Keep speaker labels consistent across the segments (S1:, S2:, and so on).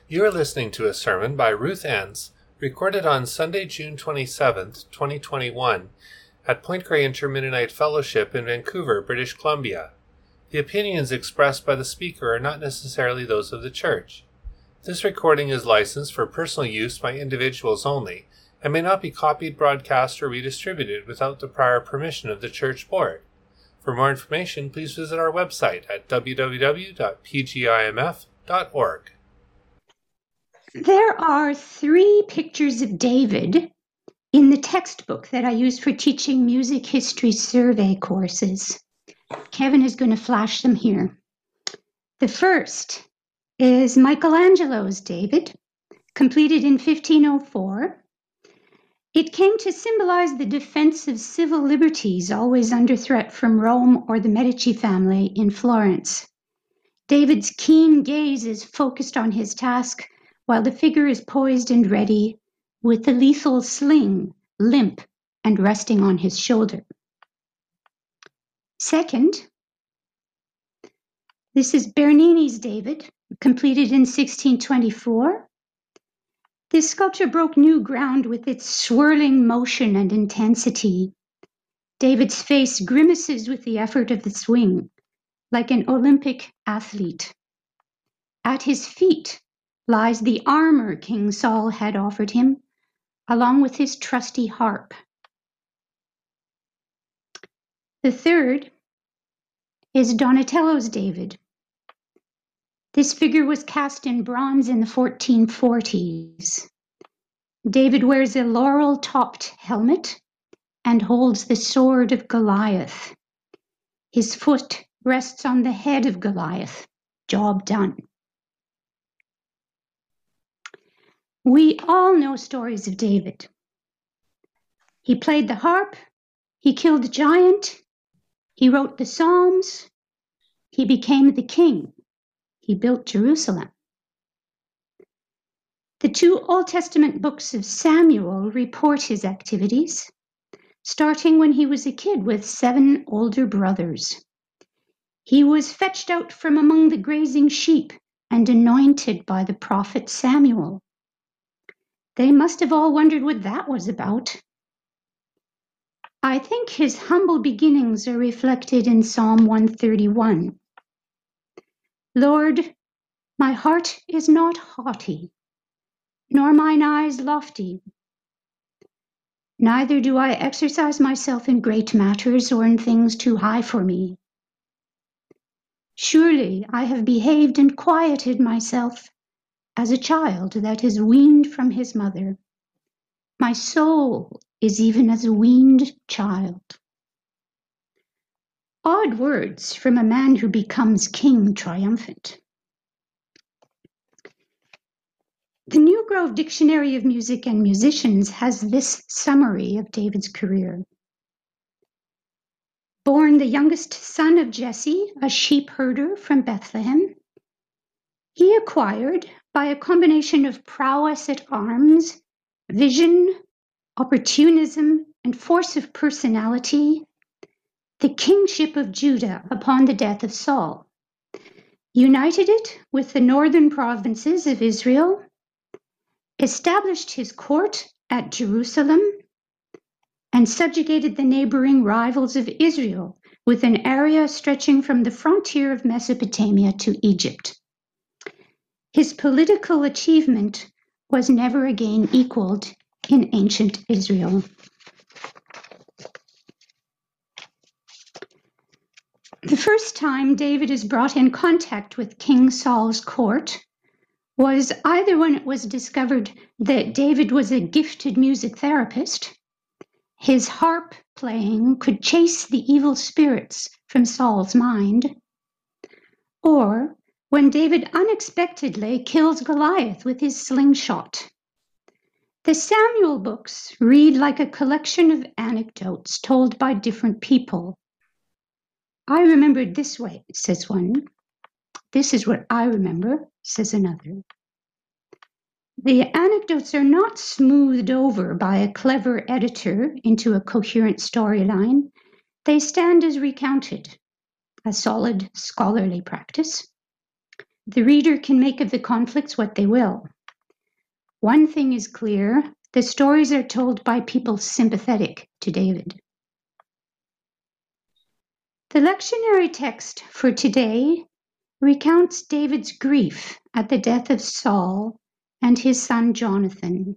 S1: You are listening to a sermon by Ruth Enns, recorded on Sunday, June 27th, 2021, at Point Grey Inter-Mennonite Fellowship in Vancouver, British Columbia. The opinions expressed by the speaker are not necessarily those of the church. This recording is licensed for personal use by individuals only, and may not be copied, broadcast, or redistributed without the prior permission of the church board. For more information, please visit our website at www.pgimf.org.
S2: There are 3 pictures of David in the textbook that I use for teaching music history survey courses. Kevin is going to flash them here. The first is Michelangelo's David, completed in 1504. It came to symbolize the defense of civil liberties always under threat from Rome or the Medici family in Florence. David's keen gaze is focused on his task, while the figure is poised and ready, with the lethal sling limp and resting on his shoulder. Second, this is Bernini's David, completed in 1624. This sculpture broke new ground with its swirling motion and intensity. David's face grimaces with the effort of the swing, like an Olympic athlete. At his feet lies the armor King Saul had offered him, along with his trusty harp. The third is Donatello's David. This figure was cast in bronze in the 1440s. David wears a laurel-topped helmet and holds the sword of Goliath. His foot rests on the head of Goliath. Job done. We all know stories of David. He played the harp, he killed the giant, he wrote the Psalms, he became the king, he built Jerusalem. The 2 Old Testament books of Samuel report his activities, starting when he was a kid with 7 older brothers. He was fetched out from among the grazing sheep and anointed by the prophet Samuel. They must have all wondered what that was about. I think his humble beginnings are reflected in Psalm 131. Lord, my heart is not haughty, nor mine eyes lofty. Neither do I exercise myself in great matters or in things too high for me. Surely I have behaved and quieted myself as a child that is weaned from his mother. My soul is even as a weaned child. Odd words from a man who becomes king triumphant. The New Grove Dictionary of Music and Musicians has this summary of David's career. Born the youngest son of Jesse, a sheep herder from Bethlehem, he acquired, by a combination of prowess at arms, vision, opportunism, and force of personality, the kingship of Judah upon the death of Saul, united it with the northern provinces of Israel, established his court at Jerusalem, and subjugated the neighboring rivals of Israel with an area stretching from the frontier of Mesopotamia to Egypt. His political achievement was never again equaled in ancient Israel. The first time David is brought in contact with King Saul's court was either when it was discovered that David was a gifted music therapist, his harp playing could chase the evil spirits from Saul's mind, or when David unexpectedly kills Goliath with his slingshot. The Samuel books read like a collection of anecdotes told by different people. I remember it this way, says one. This is what I remember, says another. The anecdotes are not smoothed over by a clever editor into a coherent storyline. They stand as recounted, a solid scholarly practice. The reader can make of the conflicts what they will. One thing is clear, the stories are told by people sympathetic to David. The lectionary text for today recounts David's grief at the death of Saul and his son Jonathan.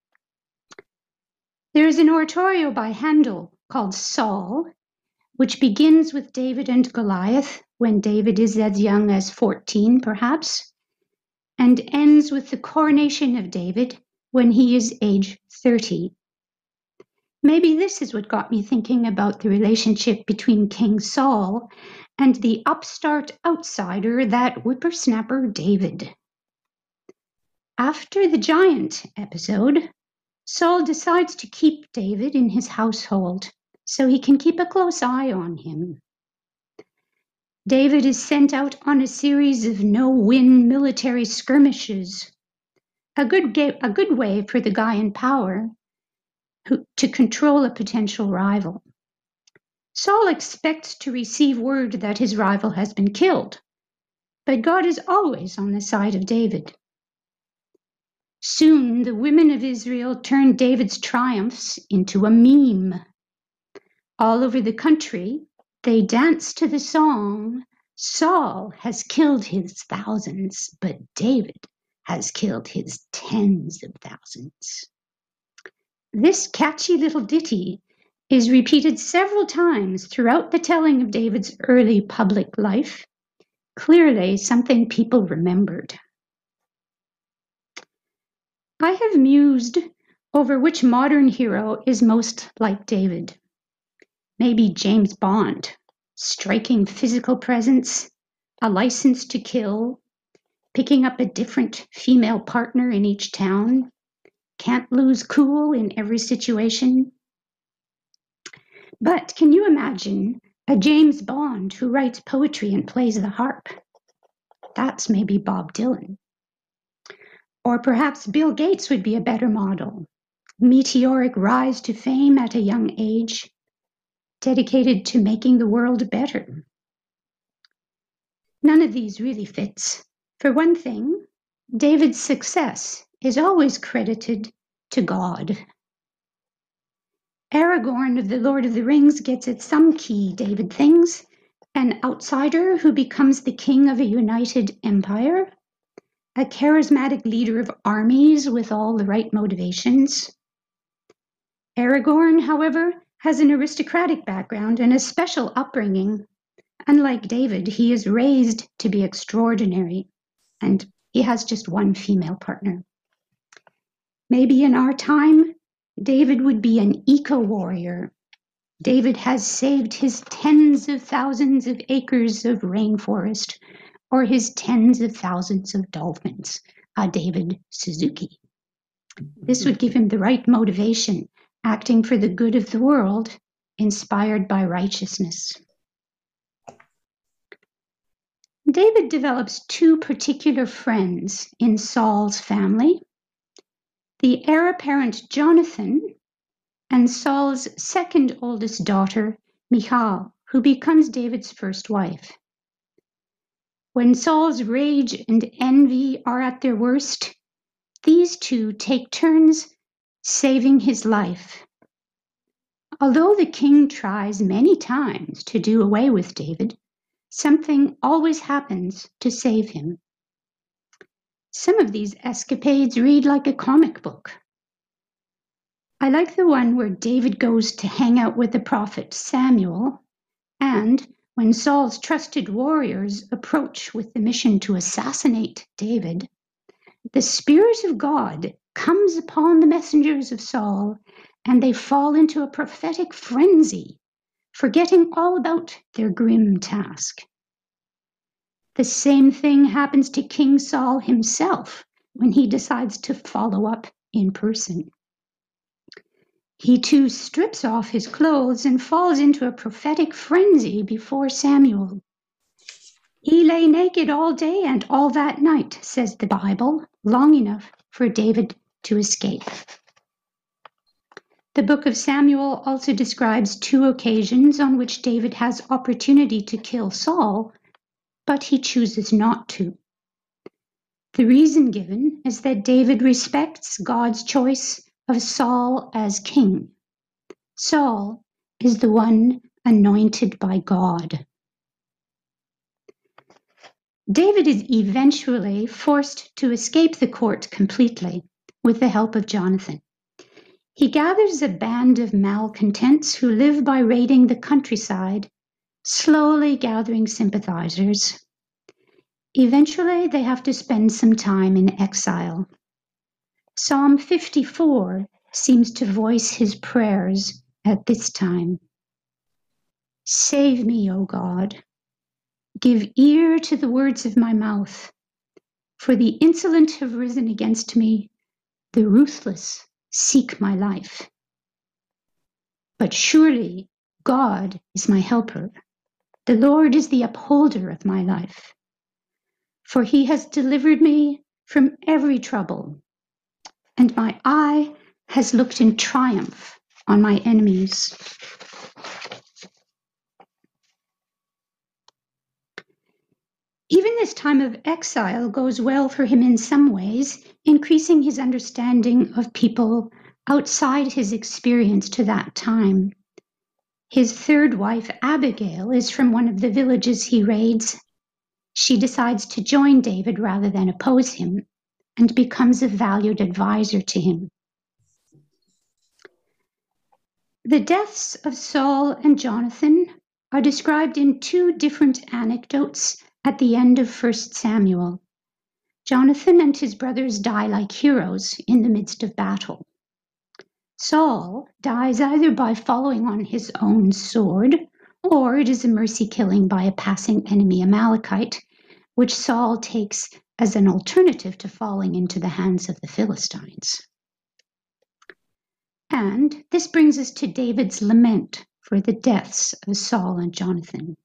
S2: There is an oratorio by Handel called Saul, which begins with David and Goliath, when David is as young as 14 perhaps, and ends with the coronation of David when he is age 30. Maybe this is what got me thinking about the relationship between King Saul and the upstart outsider, that whippersnapper David. After the giant episode, Saul decides to keep David in his household so he can keep a close eye on him. David is sent out on a series of no-win military skirmishes, a good way for the guy in power to control a potential rival. Saul expects to receive word that his rival has been killed, but God is always on the side of David. Soon, the women of Israel turn David's triumphs into a meme. All over the country, they dance to the song, "Saul has killed his thousands, but David has killed his tens of thousands." This catchy little ditty is repeated several times throughout the telling of David's early public life, clearly something people remembered. I have mused over which modern hero is most like David. Maybe James Bond, striking physical presence, a license to kill, picking up a different female partner in each town, can't lose cool in every situation. But can you imagine a James Bond who writes poetry and plays the harp? That's maybe Bob Dylan. Or perhaps Bill Gates would be a better model. Meteoric rise to fame at a young age, dedicated to making the world better. None of these really fits. For one thing, David's success is always credited to God. Aragorn of the Lord of the Rings gets at some key David things, an outsider who becomes the king of a united empire, a charismatic leader of armies with all the right motivations. Aragorn, however, has an aristocratic background and a special upbringing. Unlike David, he is raised to be extraordinary, and he has just one female partner. Maybe in our time, David would be an eco-warrior. David has saved his tens of thousands of acres of rainforest, or his tens of thousands of dolphins, a David Suzuki. This would give him the right motivation, acting for the good of the world, inspired by righteousness. David develops two particular friends in Saul's family, the heir apparent Jonathan and Saul's second oldest daughter, Michal, who becomes David's first wife. When Saul's rage and envy are at their worst, these two take turns saving his life. Although the king tries many times to do away with David, something always happens to save him. Some of these escapades read like a comic book. I like the one where David goes to hang out with the prophet Samuel, and when Saul's trusted warriors approach with the mission to assassinate David, the Spirit of God comes upon the messengers of Saul, and they fall into a prophetic frenzy, forgetting all about their grim task. The same thing happens to King Saul himself when he decides to follow up in person. He too strips off his clothes and falls into a prophetic frenzy before Samuel. He lay naked all day and all that night, says the Bible, long enough for David to escape. The book of Samuel also describes two occasions on which David has opportunity to kill Saul, but he chooses not to. The reason given is that David respects God's choice of Saul as king. Saul is the one anointed by God. David is eventually forced to escape the court completely with the help of Jonathan. He gathers a band of malcontents who live by raiding the countryside, slowly gathering sympathizers. Eventually, they have to spend some time in exile. Psalm 54 seems to voice his prayers at this time. Save me, O God. Give ear to the words of my mouth. For the insolent have risen against me. The ruthless seek my life. But surely God is my helper. The Lord is the upholder of my life. For he has delivered me from every trouble, and my eye has looked in triumph on my enemies. Even this time of exile goes well for him in some ways, increasing his understanding of people outside his experience to that time. His third wife, Abigail, is from one of the villages he raids. She decides to join David rather than oppose him and becomes a valued advisor to him. The deaths of Saul and Jonathan are described in two different anecdotes at the end of 1 Samuel. Jonathan and his brothers die like heroes in the midst of battle. Saul dies either by falling on his own sword, or it is a mercy killing by a passing enemy Amalekite, which Saul takes as an alternative to falling into the hands of the Philistines. And this brings us to David's lament for the deaths of Saul and Jonathan.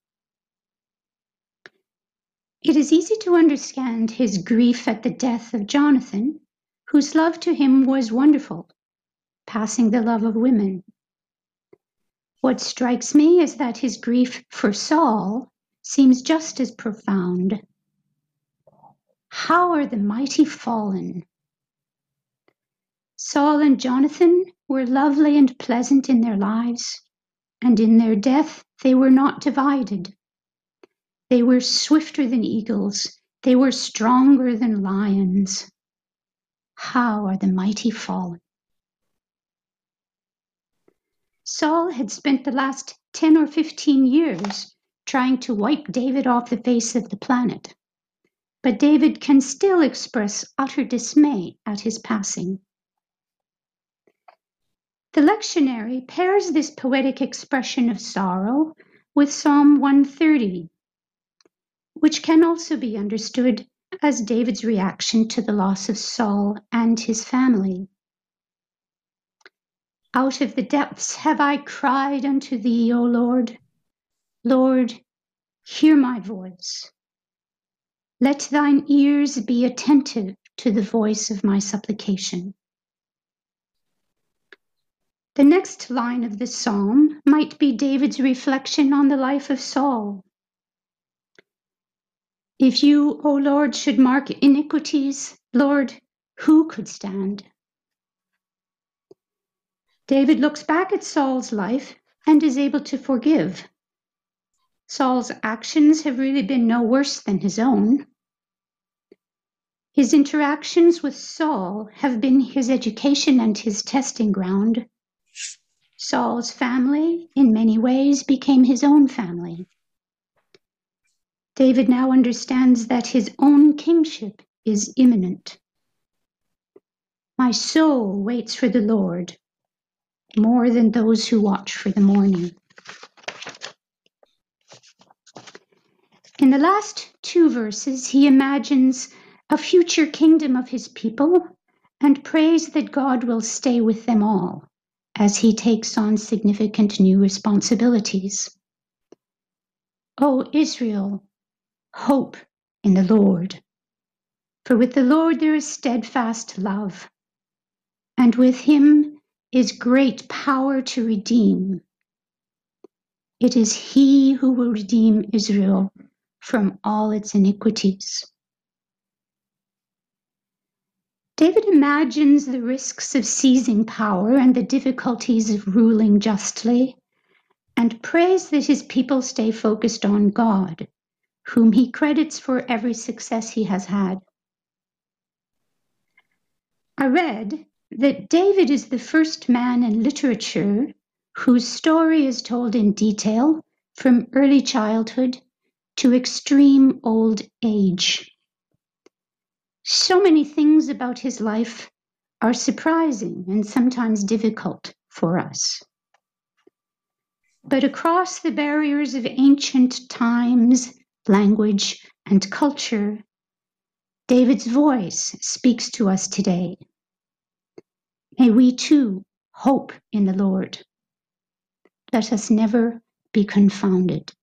S2: It is easy to understand his grief at the death of Jonathan, whose love to him was wonderful, passing the love of women. What strikes me is that his grief for Saul seems just as profound. How are the mighty fallen? Saul and Jonathan were lovely and pleasant in their lives, and in their death they were not divided. They were swifter than eagles, they were stronger than lions. How are the mighty fallen? Saul had spent the last 10 or 15 years trying to wipe David off the face of the planet, but David can still express utter dismay at his passing. The lectionary pairs this poetic expression of sorrow with Psalm 130, which can also be understood as David's reaction to the loss of Saul and his family. Out of the depths have I cried unto thee, O Lord. Lord, hear my voice. Let thine ears be attentive to the voice of my supplication. The next line of the psalm might be David's reflection on the life of Saul. If you, O Lord, should mark iniquities, Lord, who could stand? David looks back at Saul's life and is able to forgive. Saul's actions have really been no worse than his own. His interactions with Saul have been his education and his testing ground. Saul's family, in many ways, became his own family. David now understands that his own kingship is imminent. My soul waits for the Lord, more than those who watch for the morning. In the last two verses, he imagines a future kingdom of his people and prays that God will stay with them all as he takes on significant new responsibilities. O Israel, hope in the Lord. For with the Lord there is steadfast love, and with him is great power to redeem. It is he who will redeem Israel from all its iniquities. David imagines the risks of seizing power and the difficulties of ruling justly, and prays that his people stay focused on God, whom he credits for every success he has had. I read that David is the first man in literature whose story is told in detail from early childhood to extreme old age. So many things about his life are surprising and sometimes difficult for us. But across the barriers of ancient times, language, and culture, David's voice speaks to us today. May we too hope in the Lord. Let us never be confounded.